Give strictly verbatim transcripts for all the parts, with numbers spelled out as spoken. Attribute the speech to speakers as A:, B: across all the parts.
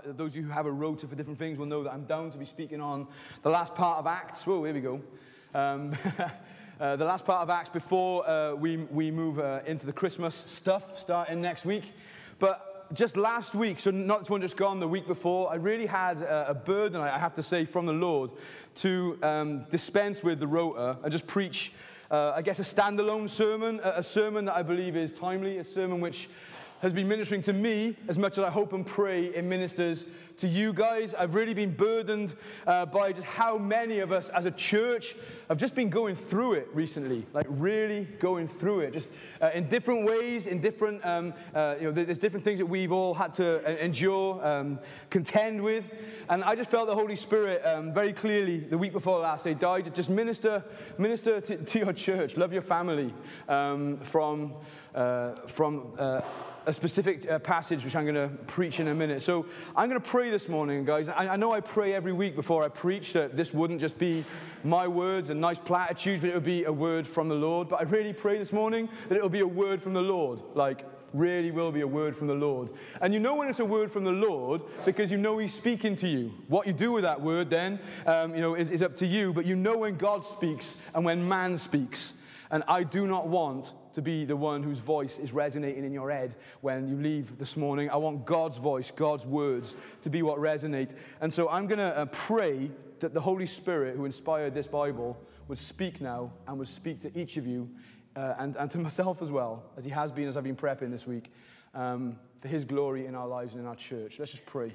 A: those of you who have a rota for different things will know that I'm down to be speaking on the last part of Acts. Whoa, here we go. Um, uh, the last part of Acts before uh, we, we move uh, into the Christmas stuff starting next week. But just last week, so not this one just gone, the week before, I really had a, a burden, I have to say, from the Lord to um, dispense with the rota and just preach, uh, I guess, a standalone sermon, a, a sermon that I believe is timely, a sermon which has been ministering to me as much as I hope and pray it ministers to you guys. I've really been burdened uh, by just how many of us as a church have just been going through it recently, like really going through it, just uh, in different ways, in different, um, uh, you know, there's different things that we've all had to endure, um, contend with, and I just felt the Holy Spirit um, very clearly the week before last say, "Die to just minister, minister to, to your church, love your family," um, from uh, from. Uh, a specific uh, passage which I'm going to preach in a minute. So I'm going to pray this morning, guys. I, I know I pray every week before I preach that this wouldn't just be my words and nice platitudes, but it would be a word from the Lord. But I really pray this morning that it will be a word from the Lord, like really will be a word from the Lord. And you know when it's a word from the Lord because you know He's speaking to you. What you do with that word then, um, you know, is, is up to you. But you know when God speaks and when man speaks. And I do not want to be the one whose voice is resonating in your head when you leave this morning. I want God's voice, God's words to be what resonate. And so I'm going to uh, pray that the Holy Spirit who inspired this Bible would speak now and would speak to each of you uh, and, and to myself as well, as He has been as I've been prepping this week, um, for His glory in our lives and in our church. Let's just pray.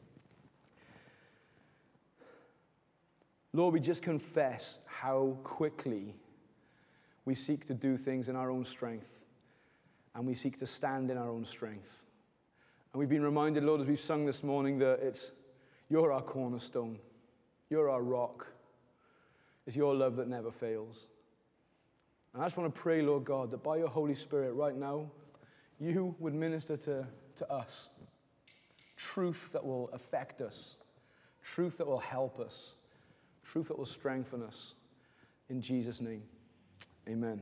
A: Lord, we just confess how quickly we seek to do things in our own strength, and we seek to stand in our own strength. And we've been reminded, Lord, as we've sung this morning, that it's You're our cornerstone. You're our rock. It's Your love that never fails. And I just want to pray, Lord God, that by Your Holy Spirit right now, You would minister to, to us truth that will affect us, truth that will help us, truth that will strengthen us. In Jesus' name. Amen.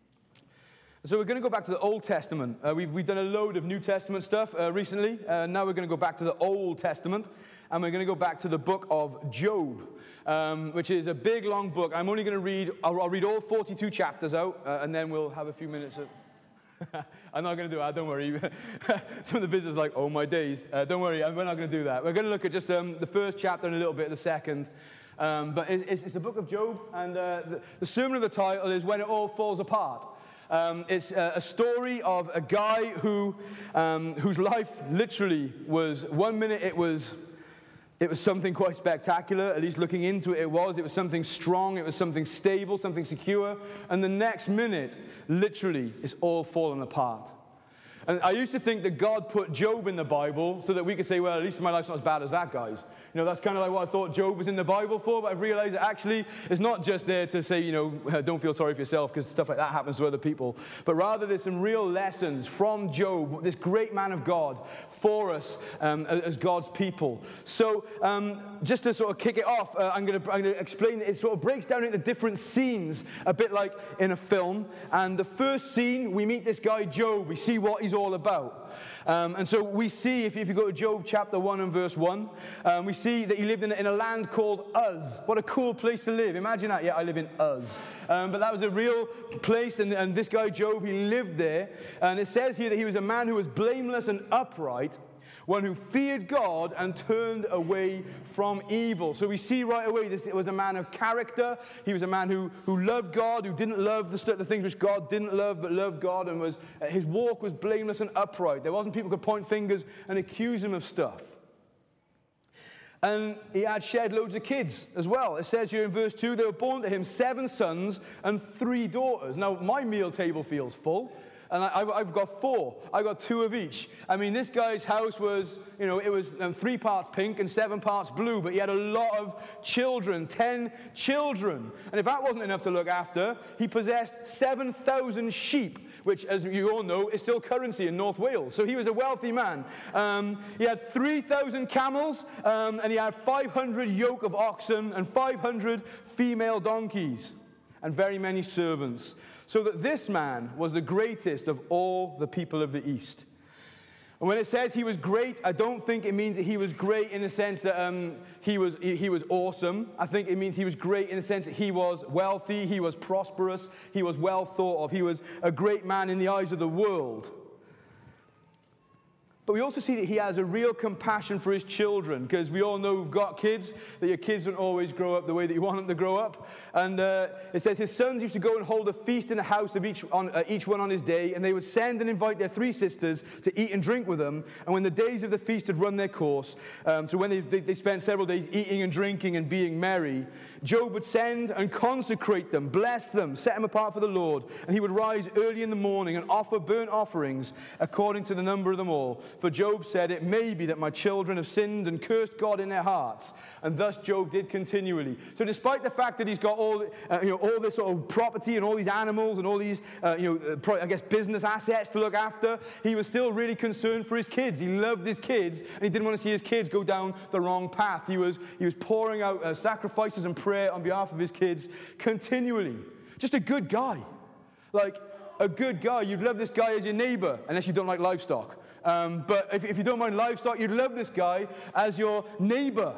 A: So we're going to go back to the Old Testament. Uh, we've, we've done a load of New Testament stuff uh, recently. Uh, now we're going to go back to the Old Testament. And we're going to go back to the book of Job, um, which is a big, long book. I'm only going to read, I'll, I'll read all forty-two chapters out, uh, and then we'll have a few minutes of... I'm not going to do that, don't worry. Some of the visitors are like, oh my days. Uh, don't worry, we're not going to do that. We're going to look at just um, the first chapter and a little bit of the second. Um, but it's, it's the book of Job, and uh, the, the sermon of the title is When It All Falls Apart. Um, it's a, a story of a guy who, um, whose life literally was, one minute it was, it was something quite spectacular, at least looking into it it was. It was something strong, it was something stable, something secure, and the next minute, literally, it's all fallen apart. And I used to think that God put Job in the Bible so that we could say, well, at least my life's not as bad as that guy's. You know, that's kind of like what I thought Job was in the Bible for, but I've realized that actually it's not just there to say, you know, don't feel sorry for yourself because stuff like that happens to other people. But rather there's some real lessons from Job, this great man of God, for us um, as God's people. So um, just to sort of kick it off, uh, I'm going to I'm going to explain it. It sort of breaks down into different scenes, a bit like in a film. And the first scene, we meet this guy Job. We see what he's all about. Um, and so we see, if, if you go to Job chapter one and verse one, um, we see that he lived in, in a land called Uz. What a cool place to live. Imagine that. Yeah, I live in Uz. Um, but that was a real place, and, and this guy Job, he lived there. And it says here that he was a man who was blameless and upright, one who feared God and turned away from evil. So we see right away this was a man of character. He was a man who, who loved God, who didn't love the, the things which God didn't love, but loved God, and was uh, his walk was blameless and upright. There wasn't people who could point fingers and accuse him of stuff. And he had shed loads of kids as well. It says here in verse two, there were born to him seven sons and three daughters. Now, my meal table feels full. And I, I've got four. I got two of each. I mean, this guy's house was, you know, it was um, three parts pink and seven parts blue, but he had a lot of children, ten children. And if that wasn't enough to look after, he possessed seven thousand sheep, which, as you all know, is still currency in North Wales. So he was a wealthy man. Um, he had three thousand camels, um, and he had five hundred yoke of oxen and five hundred female donkeys, and very many servants. So that this man was the greatest of all the people of the East. And when it says he was great, I don't think it means that he was great in the sense that um, he was he, he was awesome. I think it means he was great in the sense that he was wealthy, he was prosperous, he was well thought of, he was a great man in the eyes of the world. But we also see that he has a real compassion for his children, because we all know who've got kids, that your kids don't always grow up the way that you want them to grow up. And uh, it says his sons used to go and hold a feast in the house of each, on, uh, each one on his day, and they would send and invite their three sisters to eat and drink with them. And when the days of the feast had run their course, um, so when they, they, they spent several days eating and drinking and being merry, Job would send and consecrate them, bless them, set them apart for the Lord. And he would rise early in the morning and offer burnt offerings according to the number of them all. For Job said, it may be that my children have sinned and cursed God in their hearts. And thus Job did continually. So despite the fact that he's got all, uh, you know, all this sort of property and all these animals and all these, uh, you know, pro- I guess business assets to look after, he was still really concerned for his kids. He loved his kids, and he didn't want to see his kids go down the wrong path. He was, he was pouring out uh, sacrifices and prayer on behalf of his kids continually. Just a good guy. Like, a good guy. You'd love this guy as your neighbor, unless you don't like livestock. Um, but if, if you don't mind livestock, you'd love this guy as your neighbor.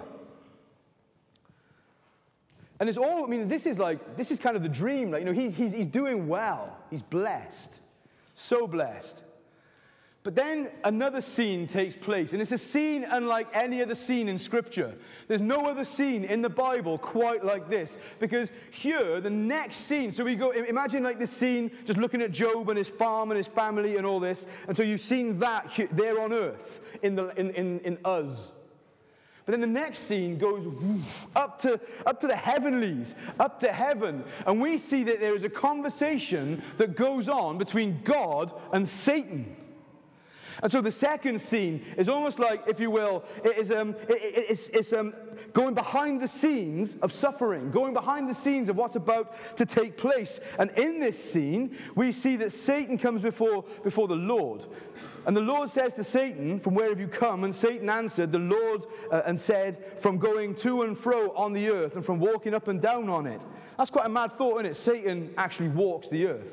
A: And it's all, I mean, this is like, this is kind of the dream. Like, you know, he's, he's, he's doing well. He's blessed. So blessed. But then another scene takes place, and it's a scene unlike any other scene in Scripture. There's no other scene in the Bible quite like this, because here, the next scene, so we go, imagine like this scene, just looking at Job and his farm and his family and all this, and so you've seen that here, there on earth, in, the, in, in, in us. But then the next scene goes whoosh, up to, up to the heavenlies, up to heaven, and we see that there is a conversation that goes on between God and Satan. And so the second scene is almost like, if you will, it is um, it, it, it's, it's um, going behind the scenes of suffering, going behind the scenes of what's about to take place. And in this scene, we see that Satan comes before, before the Lord. And the Lord says to Satan, from where have you come? And Satan answered the Lord uh, and said, from going to and fro on the earth and from walking up and down on it. That's quite a mad thought, isn't it? Satan actually walks the earth.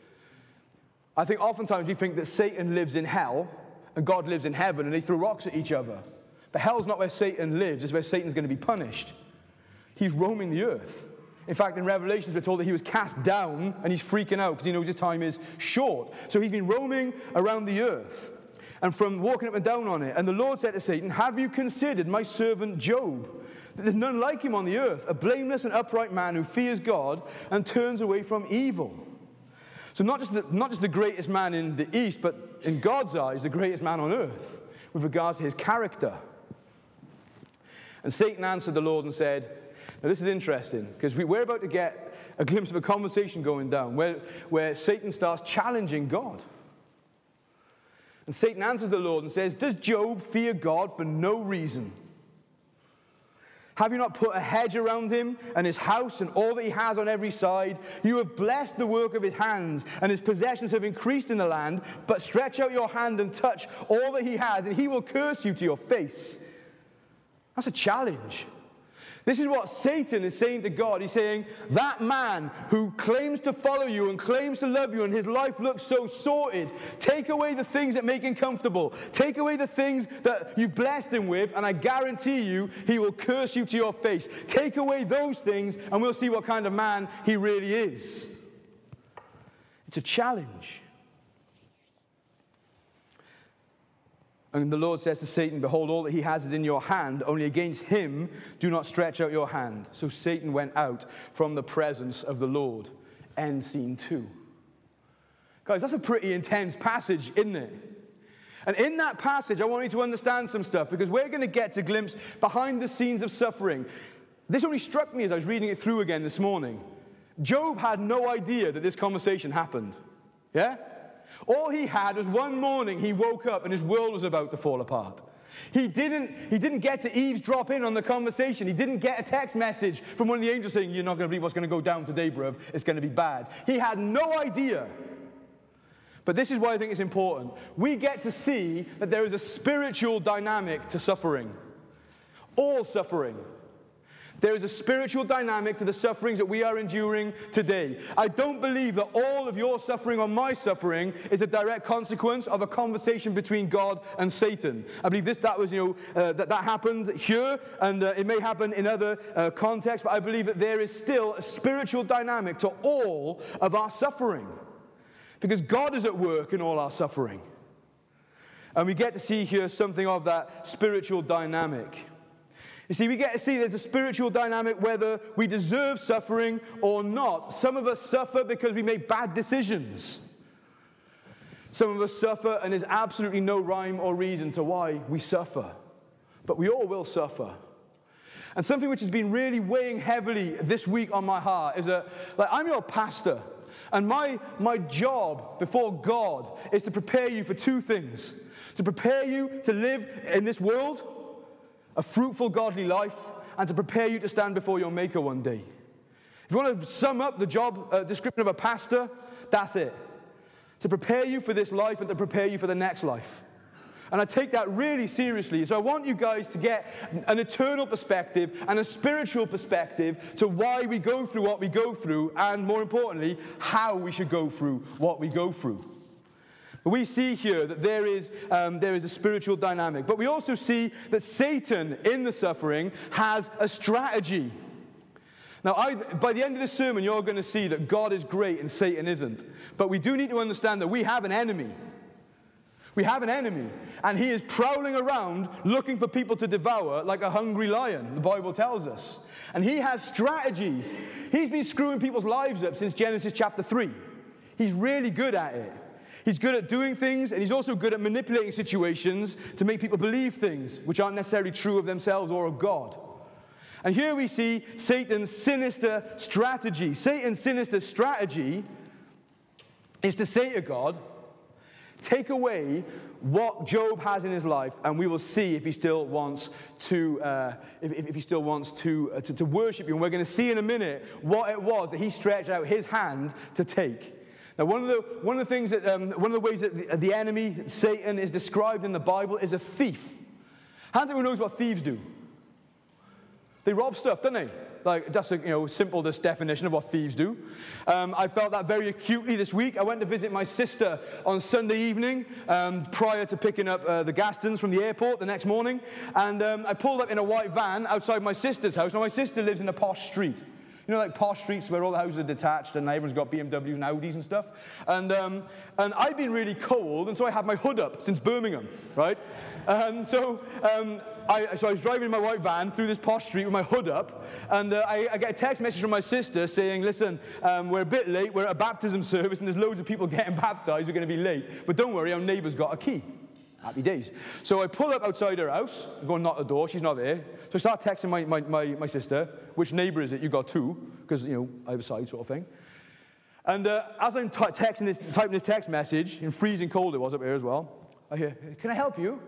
A: I think oftentimes we think that Satan lives in hell and God lives in heaven and they throw rocks at each other. But hell's not where Satan lives, it's where Satan's going to be punished. He's roaming the earth. In fact, in Revelations, we're told that he was cast down and he's freaking out because he knows his time is short. So he's been roaming around the earth and from walking up and down on it. And the Lord said to Satan, have you considered my servant Job? That there's none like him on the earth, a blameless and upright man who fears God and turns away from evil. So not just, the, not just the greatest man in the East, but in God's eyes, the greatest man on earth with regards to his character. And Satan answered the Lord and said, now this is interesting, because we, we're about to get a glimpse of a conversation going down where, where Satan starts challenging God. And Satan answers the Lord and says, does Job fear God for no reason? Have you not put a hedge around him and his house and all that he has on every side? You have blessed the work of his hands, and his possessions have increased in the land. But stretch out your hand and touch all that he has, and he will curse you to your face. That's a challenge. This is what Satan is saying to God. He's saying, that man who claims to follow you and claims to love you and his life looks so sorted, take away the things that make him comfortable. Take away the things that you've blessed him with, and I guarantee you, he will curse you to your face. Take away those things, and we'll see what kind of man he really is. It's a challenge. And the Lord says to Satan, behold, all that he has is in your hand. Only against him do not stretch out your hand. So Satan went out from the presence of the Lord. End scene two. Guys, that's a pretty intense passage, isn't it? And in that passage, I want you to understand some stuff, because we're going to get a glimpse behind the scenes of suffering. This only struck me as I was reading it through again this morning. Job had no idea that this conversation happened. Yeah? All he had was one morning he woke up and his world was about to fall apart. He didn't, he didn't get to eavesdrop in on the conversation. He didn't get a text message from one of the angels saying, you're not going to believe what's going to go down today, bruv. It's going to be bad. He had no idea. But this is why I think it's important. We get to see that there is a spiritual dynamic to suffering. All suffering. There is a spiritual dynamic to the sufferings that we are enduring today. I don't believe that all of your suffering or my suffering is a direct consequence of a conversation between God and Satan. I believe this, that was, you know, uh, that, that happened here, and uh, it may happen in other uh, contexts, but I believe that there is still a spiritual dynamic to all of our suffering. Because God is at work in all our suffering. And we get to see here something of that spiritual dynamic. You see, we get to see there's a spiritual dynamic whether we deserve suffering or not. Some of us suffer because we make bad decisions. Some of us suffer and there's absolutely no rhyme or reason to why we suffer. But we all will suffer. And something which has been really weighing heavily this week on my heart is that, like, I'm your pastor. And my, my job before God is to prepare you for two things. To prepare you to live in this world a fruitful, godly life, and to prepare you to stand before your Maker one day. If you want to sum up the job uh, description of a pastor, that's it. To prepare you for this life and to prepare you for the next life. And I take that really seriously. So I want you guys to get an eternal perspective and a spiritual perspective to why we go through what we go through, and more importantly, how we should go through what we go through. But we see here that there is, um, there is a spiritual dynamic. But we also see that Satan, in the suffering, has a strategy. Now, I, by the end of this sermon, you're going to see that God is great and Satan isn't. But we do need to understand that we have an enemy. We have an enemy. And he is prowling around looking for people to devour like a hungry lion, the Bible tells us. And he has strategies. He's been screwing people's lives up since Genesis chapter three. He's really good at it. He's good at doing things, and he's also good at manipulating situations to make people believe things which aren't necessarily true of themselves or of God. And here we see Satan's sinister strategy. Satan's sinister strategy is to say to God, take away what Job has in his life, and we will see if he still wants to, uh, if, if he still wants to, uh, to, to worship you. And we're going to see in a minute what it was that he stretched out his hand to take. Now, one of the one of the things that um, one of the ways that the, the enemy, Satan, is described in the Bible is a thief. Hands up who knows what thieves do? They rob stuff, don't they? Like, that's a you know simple definition of what thieves do. Um, I felt that very acutely this week. I went to visit my sister on Sunday evening um, prior to picking up uh, the Gastons from the airport the next morning, and um, I pulled up in a white van outside my sister's house. Now, my sister lives in a posh street. You know, like posh streets where all the houses are detached and everyone's got B M Ws and Audis and stuff. And um, and I'd been really cold, and so I had my hood up since Birmingham, right? And so um, I so I was driving in my white van through this posh street with my hood up, and uh, I, I get a text message from my sister saying, listen, um, we're a bit late, we're at a baptism service, and there's loads of people getting baptized, we're going to be late. But don't worry, our neighbour's got a key. Happy days. So I pull up outside her house, I go and knock the door, she's not there. So I start texting my, my, my, my sister, which neighbour is it? You got two, because, you know, I have a side sort of thing. And uh, as I'm t- texting this, typing this text message, in freezing cold it was up here as well, I hear, can I help you?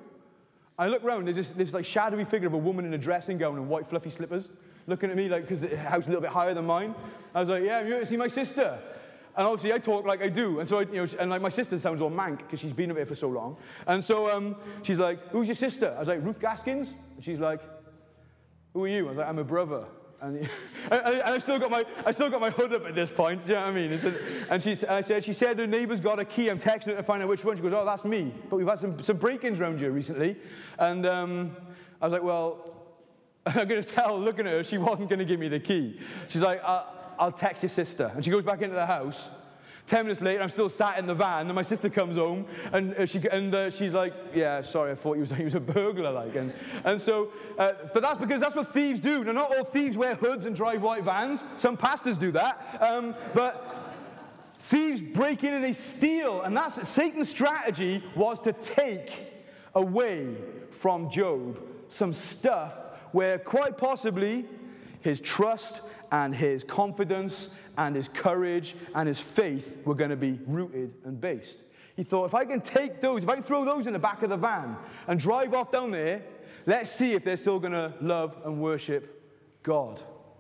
A: I look round, there's this, this like shadowy figure of a woman in a dressing gown and white fluffy slippers, looking at me like, because the house is a little bit higher than mine. I was like, yeah, I'm here to see my sister. And obviously I talk like I do, and so I, you know, and like my sister sounds all mank because she's been up here for so long. And so um, she's like, "Who's your sister?" I was like, "Ruth Gaskins." And she's like, "Who are you?" I was like, "I'm a brother." And, I, I, I still got my, I still got my hood up at this point. Do you know what I mean? A, and she, I said, she said her neighbour's got a key. I'm texting her to find out which one. She goes, "Oh, that's me. But we've had some, some break-ins around here recently." And um, I was like, "Well," I'm going to tell, looking at her, she wasn't going to give me the key. She's like, uh, I'll text your sister. And she goes back into the house. Ten minutes later, I'm still sat in the van, and my sister comes home, and uh, she and uh, she's like, "Yeah, sorry, I thought he was he was a burglar, like." And and so, uh, but that's because that's what thieves do. Now, not all thieves wear hoods and drive white vans. Some pastors do that, um, but thieves break in and they steal, and that's Satan's strategy was to take away from Job some stuff where quite possibly his trust and his confidence and his courage and his faith were going to be rooted and based. He thought, if I can take those, if I can throw those in the back of the van and drive off down there, let's see if they're still going to love and worship God.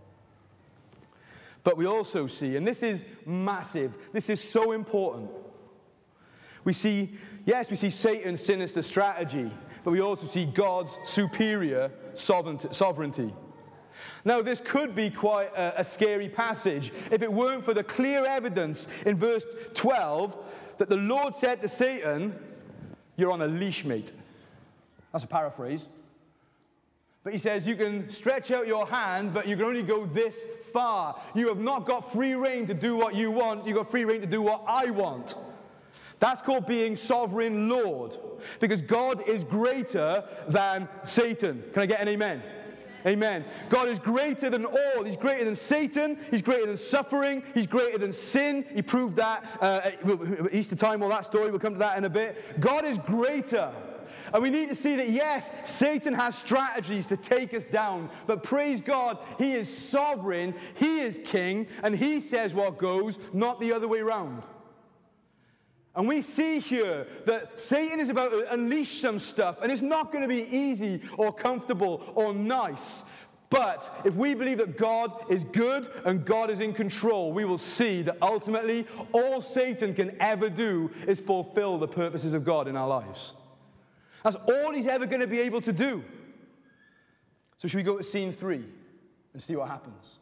A: But we also see, and this is massive, this is so important. We see, yes, we see Satan's sinister strategy, but we also see God's superior sovereignty. Now, this could be quite a, a scary passage if it weren't for the clear evidence in verse twelve that the Lord said to Satan, "You're on a leash, mate." That's a paraphrase. But he says, you can stretch out your hand, but you can only go this far. You have not got free reign to do what you want. You've got free reign to do what I want. That's called being sovereign Lord. Because God is greater than Satan. Can I get an amen? Amen. God is greater than all. He's greater than Satan. He's greater than suffering. He's greater than sin. He proved that uh, Easter time, all that story. We'll come to that in a bit. God is greater. And we need to see that, yes, Satan has strategies to take us down. But praise God, he is sovereign, he is king, and he says what goes, not the other way around. And we see here that Satan is about to unleash some stuff, and it's not going to be easy or comfortable or nice. But if we believe that God is good and God is in control, we will see that ultimately all Satan can ever do is fulfill the purposes of God in our lives. That's all he's ever going to be able to do. So should we go to scene three and see what happens?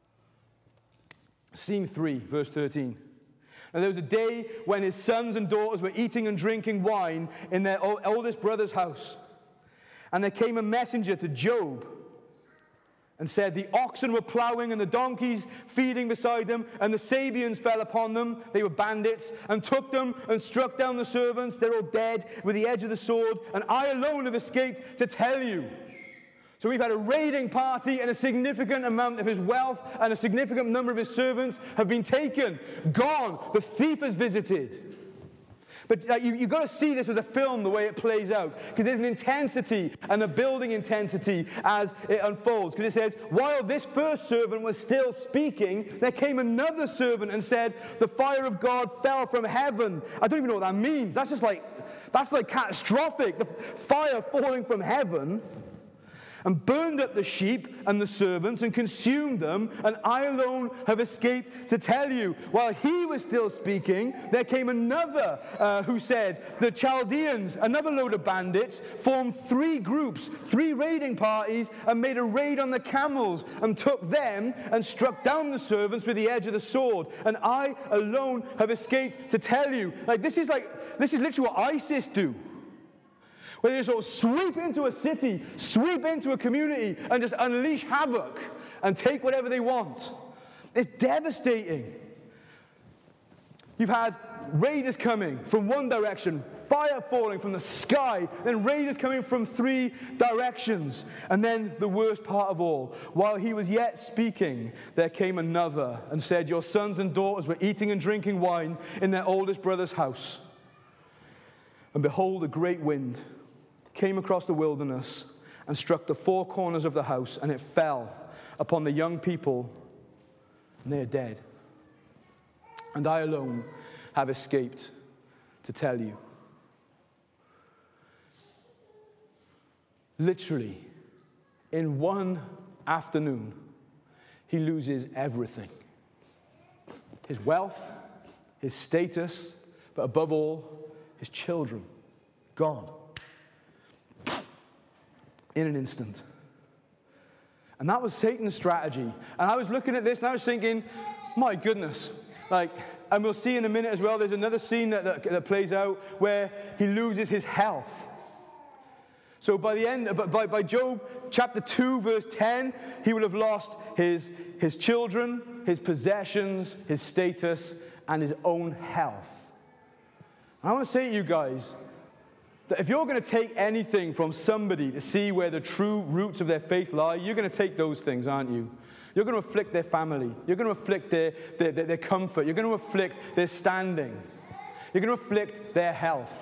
A: Scene three, verse thirteen. And there was a day when his sons and daughters were eating and drinking wine in their oldest brother's house. And there came a messenger to Job and said, the oxen were plowing and the donkeys feeding beside them, and the Sabeans fell upon them, they were bandits, and took them and struck down the servants. They're all dead with the edge of the sword, and I alone have escaped to tell you. So we've had a raiding party, and a significant amount of his wealth and a significant number of his servants have been taken, gone. The thief has visited. But uh, you, you've got to see this as a film, the way it plays out. Because there's an intensity and a building intensity as it unfolds. Because it says, while this first servant was still speaking, there came another servant and said, the fire of God fell from heaven. I don't even know what that means. That's just like, that's like catastrophic. The fire falling from heaven. And burned up the sheep and the servants and consumed them, and I alone have escaped to tell you. While he was still speaking, there came another uh, who said, the Chaldeans, another load of bandits, formed three groups, three raiding parties, and made a raid on the camels, and took them and struck down the servants with the edge of the sword. And I alone have escaped to tell you. Like, this is like, this is literally what ISIS do. Where they sort of sweep into a city, sweep into a community, and just unleash havoc and take whatever they want. It's devastating. You've had raiders coming from one direction, fire falling from the sky, then raiders coming from three directions. And then the worst part of all, while he was yet speaking, there came another and said, your sons and daughters were eating and drinking wine in their oldest brother's house. And behold, a great wind came across the wilderness and struck the four corners of the house, and it fell upon the young people, and they are dead. And I alone have escaped to tell you. Literally, in one afternoon, he loses everything. His wealth, his status, but above all, his children. Gone. In an instant. And that was Satan's strategy. And I was looking at this and I was thinking, my goodness. Like, and we'll see in a minute as well, there's another scene that, that, that plays out where he loses his health. So by the end, by, by Job chapter two, verse ten, he will have lost his, his children, his possessions, his status, and his own health. And I want to say to you guys, that if you're going to take anything from somebody to see where the true roots of their faith lie, you're going to take those things, aren't you? You're going to afflict their family. You're going to afflict their, their, their, their comfort. You're going to afflict their standing. You're going to afflict their health.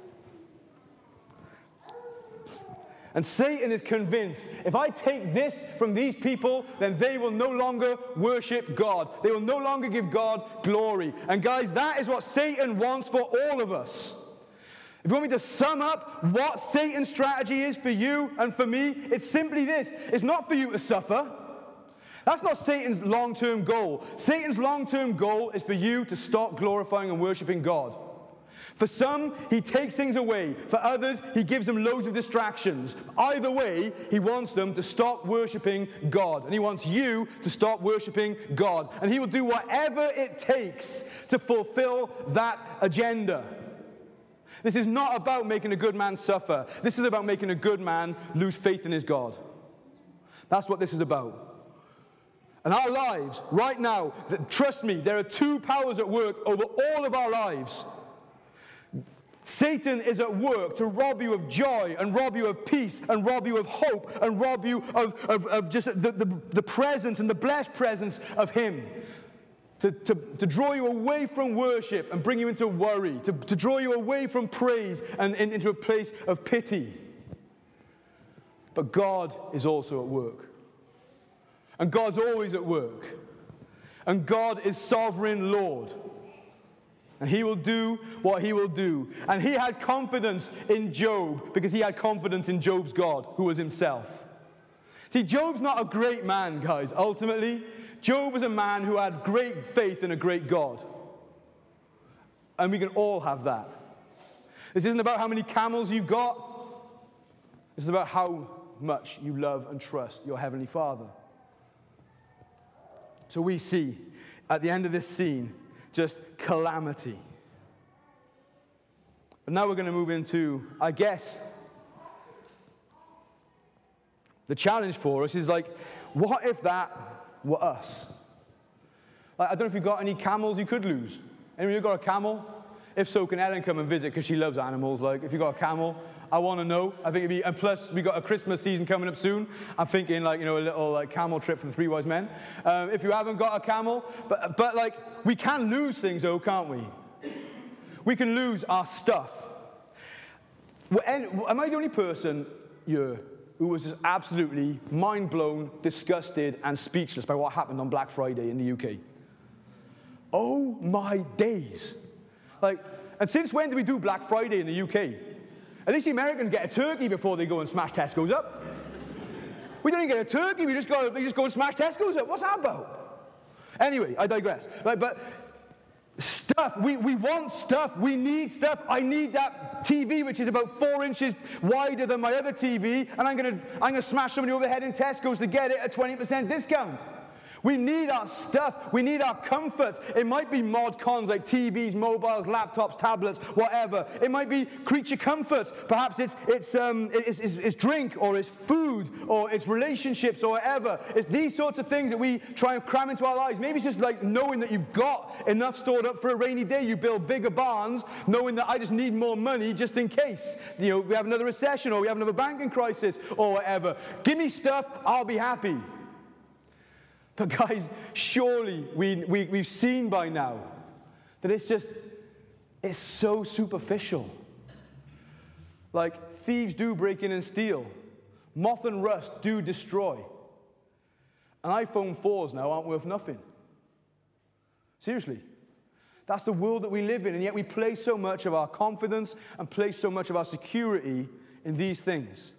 A: And Satan is convinced, if I take this from these people, then they will no longer worship God. They will no longer give God glory. And guys, that is what Satan wants for all of us. If you want me to sum up what Satan's strategy is for you and for me, it's simply this. It's not for you to suffer. That's not Satan's long-term goal. Satan's long-term goal is for you to stop glorifying and worshiping God. For some, he takes things away. For others, he gives them loads of distractions. Either way, he wants them to stop worshiping God. And he wants you to stop worshiping God. And he will do whatever it takes to fulfill that agenda. This is not about making a good man suffer. This is about making a good man lose faith in his God. That's what this is about. And our lives, right now, trust me, there are two powers at work over all of our lives. Satan is at work to rob you of joy and rob you of peace and rob you of hope and rob you of, of, of just the, the, the presence and the blessed presence of him. To, to, to draw you away from worship and bring you into worry. To, to draw you away from praise and, and into a place of pity. But God is also at work. And God's always at work. And God is sovereign Lord. And he will do what he will do. And he had confidence in Job because he had confidence in Job's God, who was himself. See, Job's not a great man, guys, ultimately. Job was a man who had great faith in a great God. And we can all have that. This isn't about how many camels you've got. This is about how much you love and trust your Heavenly Father. So we see, at the end of this scene, just calamity. But now we're going to move into, I guess, the challenge for us is like, what if that were us? Like, I don't know if you've got any camels you could lose. Anyone you got a camel? If so, can Ellen come and visit because she loves animals? Like, if you got a camel, I want to know. I think it'd be, and plus we got a Christmas season coming up soon. I'm thinking like, you know, a little like camel trip for the three wise men. Um, if you haven't got a camel, but but like we can lose things though, can't we? We can lose our stuff. Am I the only person here who was just absolutely mind blown, disgusted, and speechless by what happened on Black Friday in the U K? Oh my days! Like, and since when do we do Black Friday in the U K? At least the Americans get a turkey before they go and smash Tesco's up. We don't even get a turkey, we just go, we just go and smash Tesco's up. What's that about? Anyway, I digress. Like, but stuff, we, we want stuff, we need stuff. I need that T V which is about four inches wider than my other T V, and I'm gonna I'm gonna smash somebody over the head in Tesco's to get it at twenty percent discount. We need our stuff. We need our comfort. It might be mod cons like T Vs, mobiles, laptops, tablets, whatever. It might be creature comfort. Perhaps it's it's um it's, it's, it's drink or it's food or it's relationships or whatever. It's these sorts of things that we try and cram into our lives. Maybe it's just like knowing that you've got enough stored up for a rainy day. You build bigger barns, knowing that I just need more money just in case. You know, we have another recession or we have another banking crisis or whatever. Give me stuff, I'll be happy. But guys, surely we, we, we've seen by now that it's just, it's so superficial. Like, thieves do break in and steal. Moth and rust do destroy. And iPhone fours now aren't worth nothing. Seriously. That's the world that we live in, and yet we place so much of our confidence and place so much of our security in these things.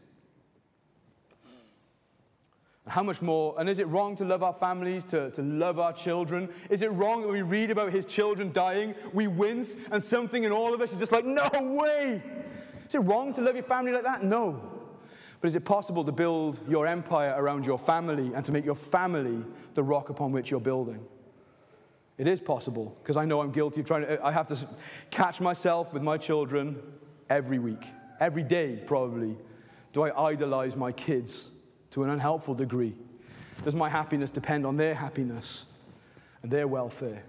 A: How much more, and is it wrong to love our families, to, to love our children? Is it wrong that we read about his children dying, we wince, and something in all of us is just like, no way! Is it wrong to love your family like that? No. But is it possible to build your empire around your family and to make your family the rock upon which you're building? It is possible, because I know I'm guilty of trying to, I have to catch myself with my children every week, every day probably. Do I idolize my kids to an unhelpful degree? Does my happiness depend on their happiness and their welfare?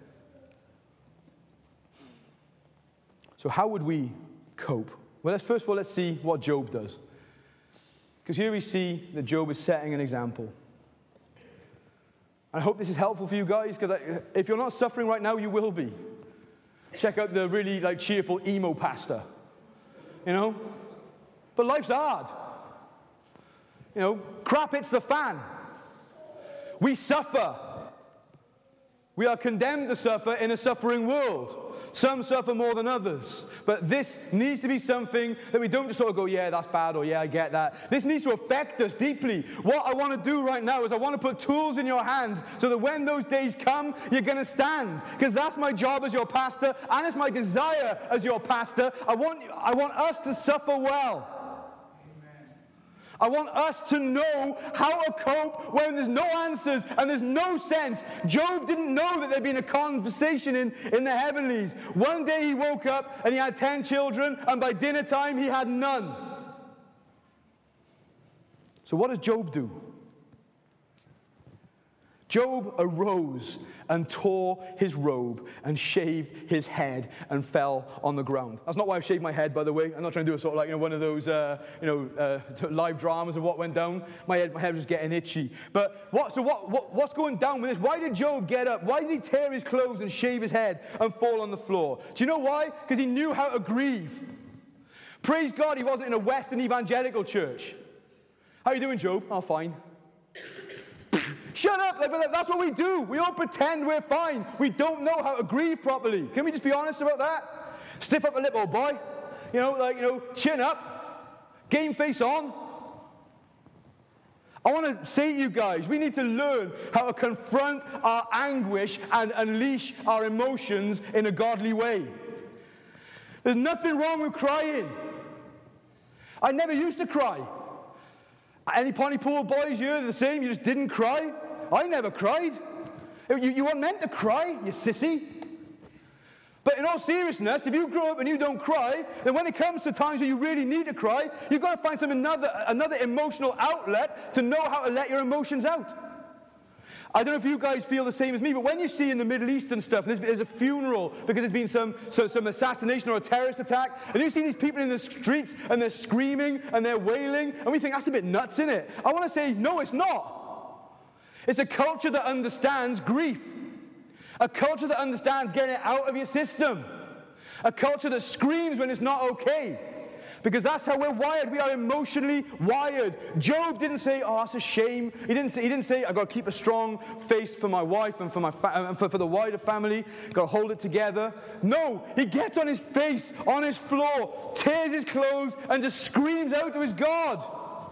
A: So how would we cope? Well, let's, first of all, let's see what Job does. Because here we see that Job is setting an example. I hope this is helpful for you guys, because if you're not suffering right now, you will be. Check out the really like cheerful emo pastor. You know? But life's hard. You know, crap hits the fan. We suffer. We are condemned to suffer in a suffering world. Some suffer more than others. But this needs to be something that we don't just sort of go, yeah, that's bad, or yeah, I get that. This needs to affect us deeply. What I want to do right now is I want to put tools in your hands so that when those days come, you're going to stand. Because that's my job as your pastor, and it's my desire as your pastor. I want, I want us to suffer well. I want us to know how to cope when there's no answers and there's no sense. Job didn't know that there'd been a conversation in, in the heavenlies. One day he woke up and he had ten children, and by dinner time he had none. So what does Job do? Job arose and tore his robe and shaved his head and fell on the ground. That's not why I've shaved my head, by the way. I'm not trying to do a sort of like, you know, one of those, uh, you know, uh, live dramas of what went down. My head, my head was getting itchy. But what? So what, what? What's going down with this? Why did Job get up? Why did he tear his clothes and shave his head and fall on the floor? Do you know why? Because he knew how to grieve. Praise God, he wasn't in a Western evangelical church. How are you doing, Job? Oh, fine. Shut up! Like, that's what we do. We all pretend we're fine. We don't know how to grieve properly. Can we just be honest about that? Stiff up a lip, old boy. You know, like, you know, chin up. Game face on. I want to say to you guys, we need to learn how to confront our anguish and unleash our emotions in a godly way. There's nothing wrong with crying. I never used to cry. Any Pontypool boys here the same? You just didn't cry? I never cried. You, you weren't meant to cry, you sissy. But in all seriousness, if you grow up and you don't cry, then when it comes to times where you really need to cry, you've got to find some another, another emotional outlet to know how to let your emotions out. I don't know if you guys feel the same as me, but when you see in the Middle East and stuff, there's, there's a funeral because there's been some, so, some assassination or a terrorist attack, and you see these people in the streets, and they're screaming, and they're wailing, and we think, that's a bit nuts, isn't it? I want to say, no, it's not. It's a culture that understands grief. A culture that understands getting it out of your system. A culture that screams when it's not okay. Because that's how we're wired. We are emotionally wired. Job didn't say, oh, that's a shame. He didn't say, he didn't say I've got to keep a strong face for my wife and for, my fa- and for, for the wider family. Got to hold it together. No, he gets on his face, on his floor, tears his clothes, and just screams out to his God.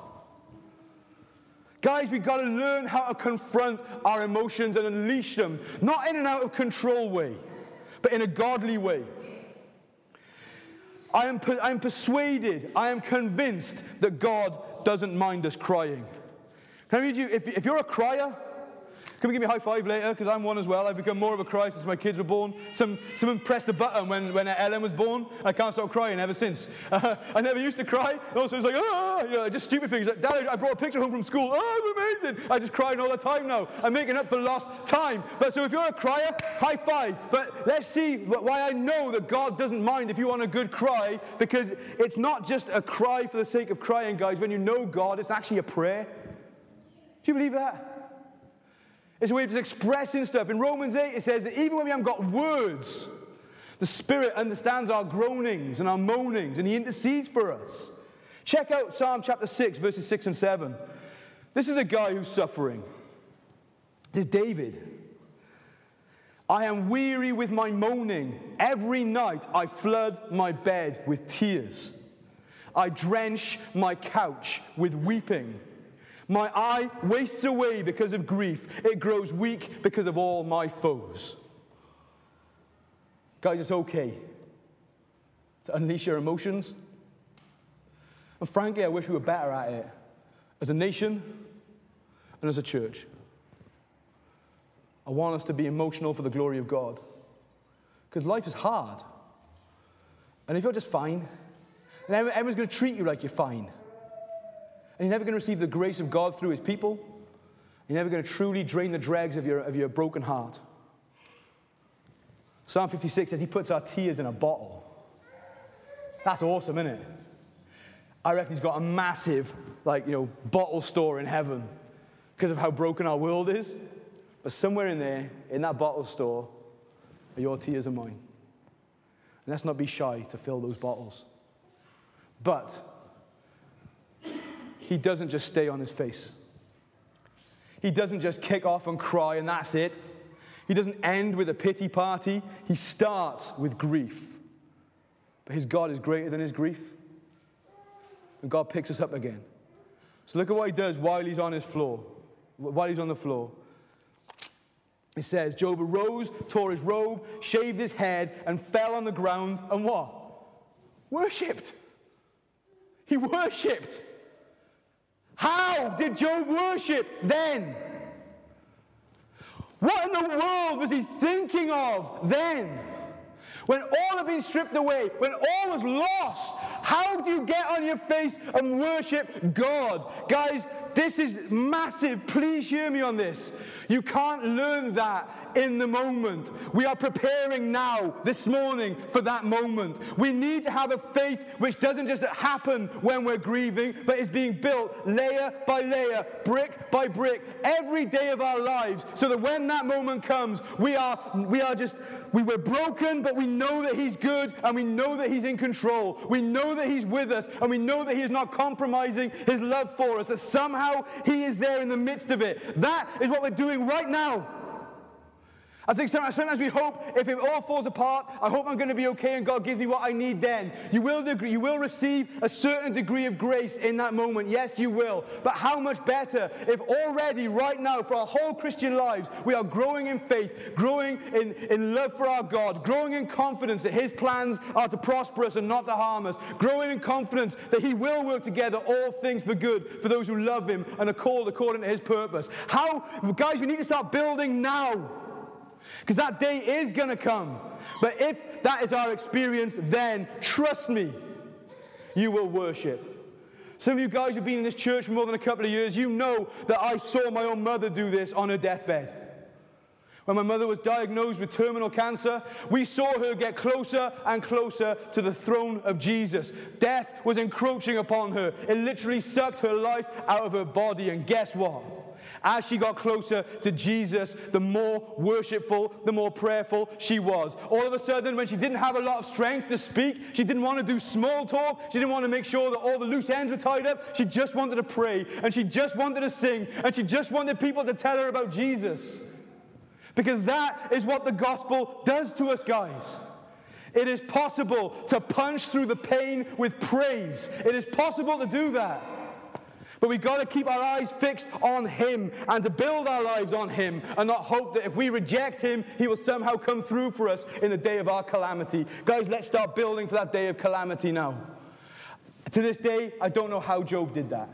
A: Guys, we've got to learn how to confront our emotions and unleash them. Not in an out of control way, but in a godly way. I am, I am persuaded, I am convinced that God doesn't mind us crying. Can I read you, if, if you're a crier, can we give me a high five later? Because I'm one as well. I've become more of a crier since my kids were born. Some, someone pressed a button when, when Ellen was born. I can't stop crying ever since. Uh, I never used to cry. And also it's like, ah, you know, just stupid things. Like, Dad, I brought a picture home from school. Oh, I'm amazing. I just crying all the time now. I'm making up for lost time. But so if you're a crier, high five. But let's see why I know that God doesn't mind if you want a good cry, because it's not just a cry for the sake of crying, guys. When you know God, it's actually a prayer. Do you believe that? It's a way of just expressing stuff. In Romans eight, it says that even when we haven't got words, the Spirit understands our groanings and our moanings, and He intercedes for us. Check out Psalm chapter six, verses six and seven. This is a guy who's suffering. This is David. I am weary with my moaning. Every night I flood my bed with tears. I drench my couch with weeping. My eye wastes away because of grief. It grows weak because of all my foes. Guys, it's okay to unleash your emotions. And frankly, I wish we were better at it as a nation and as a church. I want us to be emotional for the glory of God. Because life is hard. And if you're just fine, then everyone's going to treat you like you're fine. And you're never going to receive the grace of God through His people. You're never going to truly drain the dregs of your, of your broken heart. Psalm fifty-six says He puts our tears in a bottle. That's awesome, isn't it? I reckon He's got a massive, like, you know, bottle store in heaven because of how broken our world is. But somewhere in there, in that bottle store, are your tears and mine. And let's not be shy to fill those bottles. But He doesn't just stay on His face. He doesn't just kick off and cry and that's it. He doesn't end with a pity party. He starts with grief. But his God is greater than his grief. And God picks us up again. So look at what he does while he's on his floor. While he's on the floor. It says, Job arose, tore his robe, shaved his head, and fell on the ground, and what? Worshipped. He worshipped. How did Job worship then? What in the world was he thinking of then? When all had been stripped away, when all was lost, how do you get on your face and worship God? Guys, this is massive. Please hear me on this. You can't learn that in the moment. We are preparing now, this morning, for that moment. We need to have a faith which doesn't just happen when we're grieving, but is being built layer by layer, brick by brick, every day of our lives, so that when that moment comes, we are, we are just... We were broken, but we know that he's good, and we know that he's in control. We know that he's with us, and we know that he is not compromising his love for us, that somehow he is there in the midst of it. That is what we're doing right now. I think sometimes, sometimes we hope if it all falls apart, I hope I'm going to be okay and God gives me what I need then. You will, degree, you will receive a certain degree of grace in that moment. Yes, you will. But how much better if already, right now, for our whole Christian lives, we are growing in faith, growing in, in love for our God, growing in confidence that his plans are to prosper us and not to harm us, growing in confidence that he will work together all things for good for those who love him and are called according to his purpose. How, guys, we need to start building now. Because that day is going to come. But if that is our experience, then trust me, you will worship. Some of you guys who've been in this church for more than a couple of years, you know that I saw my own mother do this on her deathbed. When my mother was diagnosed with terminal cancer, we saw her get closer and closer to the throne of Jesus. Death was encroaching upon her. It literally sucked her life out of her body. And guess what? As she got closer to Jesus, the more worshipful, the more prayerful she was. All of a sudden, when she didn't have a lot of strength to speak, she didn't want to do small talk, she didn't want to make sure that all the loose ends were tied up, she just wanted to pray, and she just wanted to sing, and she just wanted people to tell her about Jesus. Because that is what the gospel does to us, guys. It is possible to punch through the pain with praise. It is possible to do that. But we've got to keep our eyes fixed on him and to build our lives on him and not hope that if we reject him, he will somehow come through for us in the day of our calamity. Guys, let's start building for that day of calamity now. To this day, I don't know how Job did that.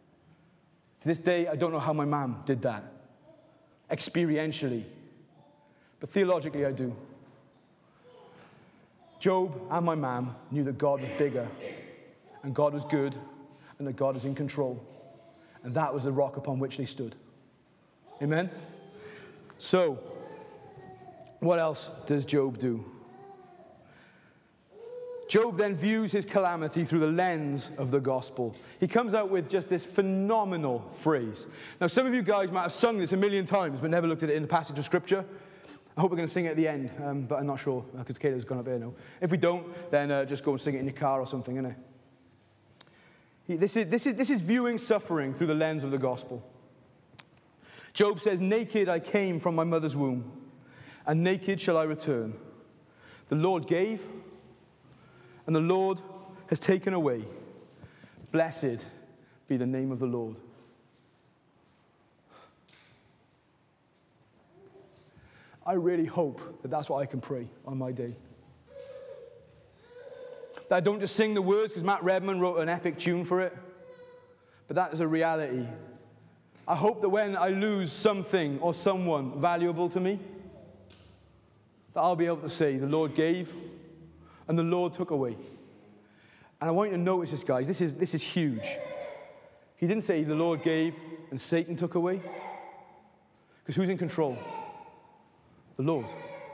A: To this day, I don't know how my mom did that. Experientially. But theologically, I do. Job and my mom knew that God was bigger and God was good and that God is in control. And that was the rock upon which they stood. Amen? So, what else does Job do? Job then views his calamity through the lens of the gospel. He comes out with just this phenomenal phrase. Now, some of you guys might have sung this a million times, but never looked at it in the passage of Scripture. I hope we're going to sing it at the end, um, but I'm not sure, because Caleb's gone up there now. If we don't, then uh, just go and sing it in your car or something, innit? He, this, is, this, is, this is viewing suffering through the lens of the gospel. Job says, naked I came from my mother's womb, and naked shall I return. The Lord gave, and the Lord has taken away. Blessed be the name of the Lord. I really hope that that's what I can pray on my day. That I don't just sing the words because Matt Redman wrote an epic tune for it, but that is a reality. I hope that when I lose something or someone valuable to me, that I'll be able to say, the Lord gave and the Lord took away. And I want you to notice this, guys. This is, this is huge. He didn't say the Lord gave and Satan took away. Because who's in control? The Lord.